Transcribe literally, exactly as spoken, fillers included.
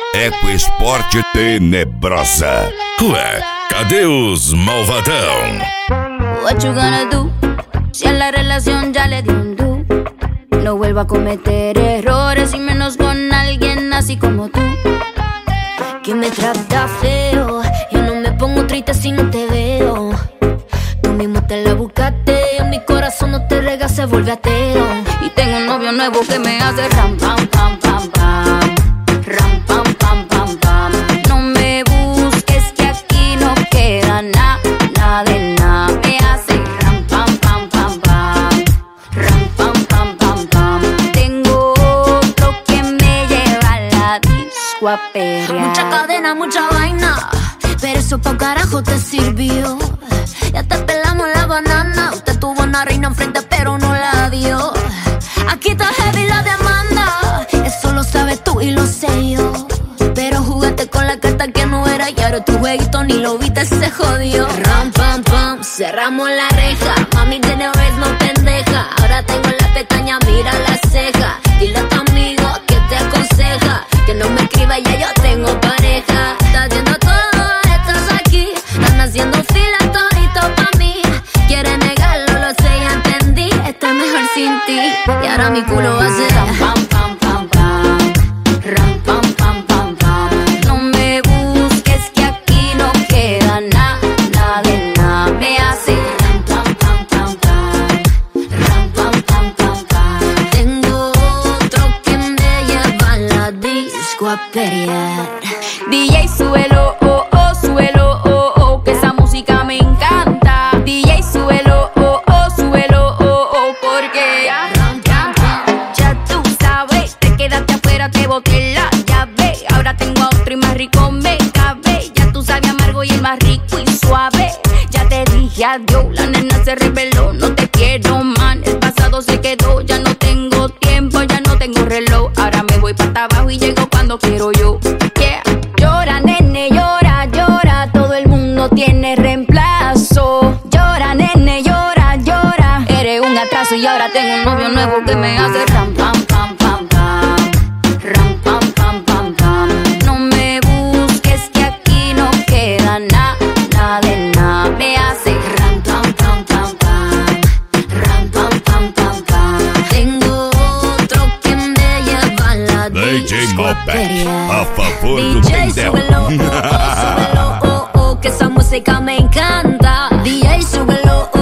Ecoesporte Tenebrosa. Ué, cadê os malvadão? What you gonna do? Si a la relación ya le di un do. No vuelvo a cometer errores y menos con alguien así como tú, que me trata feo. Yo no me pongo triste si no te veo. Tú mismo te la buscaste, en mi corazón no te rega, se vuelve ateo. Y tengo un novio nuevo que me hace ram pam pam pam pam, ram pam pam pam pam. No me busques que aquí no queda nada, nada de nada. Me hace ram pam pam pam pam, ram pam pam pam pam. Tengo otro que me lleva a la disco a perrear. Mucha cadena, mucha vaina, pero eso pa' carajo te sirvió. Ya te pelamos la banana. Usted tuvo una reina enfrente pero no la dio. Aquí está heavy la demanda, eso lo sabes tú y lo sé yo. Pero jugaste con la carta que no era y ahora tu jueguito ni lo viste, se jodió. Ram pam pam, cerramos la reja. Mami tiene vez no pendeja. Ahora tengo la pestaña, mira la ceja. Dile a tu amigo que te aconseja que no me escriba, ya yo tengo pareja. Estás haciendo todo, estás aquí. Están haciendo fila todito pa' mí. Quiere negarlo, lo sé, ya entendí. Estoy mejor sin ti. Y ahora mi culo hace ram pam pam pam pam, ram pam pam pam pam. No me busques que aquí no queda nada, nada de nada. Me hace ram pam pam pam pam, ram pam pam pam pam. Tengo otro que me lleva a la disco a pelear. D J súbelo, oh oh, súbelo, oh oh, que esa música me encanta. D J súbelo, oh oh, súbelo, oh oh, porque ya, ya, ya tú sabes, te quedaste afuera, te boté la llave. Ahora tengo a otro y más rico me cabe. Ya tú sabes amargo y el más rico y suave. Ya te dije adiós, la nena se rebeló, no te quiero man. El pasado se quedó, ya no tengo tiempo, ya no tengo reloj. Ahora me voy para abajo y llego cuando quiero yo. Yeah. Llora, nene, llora, llora, todo el mundo tiene reemplazo. Llora, nene, llora, llora, eres un atraso y ahora tengo un novio nuevo que me hace ram pam pam pam pam, ram pam pam pam pam. No me busques que aquí no queda nada, nada de nada. Me hace ram pam pam pam pam, ram pam pam pam pam. Tengo otro que me lleva a la D J disco a Moped, pelear. a favor do D J Tendel. súbelo, oh oh, súbelo, oh oh, que esa música me encanta. D J súbelo,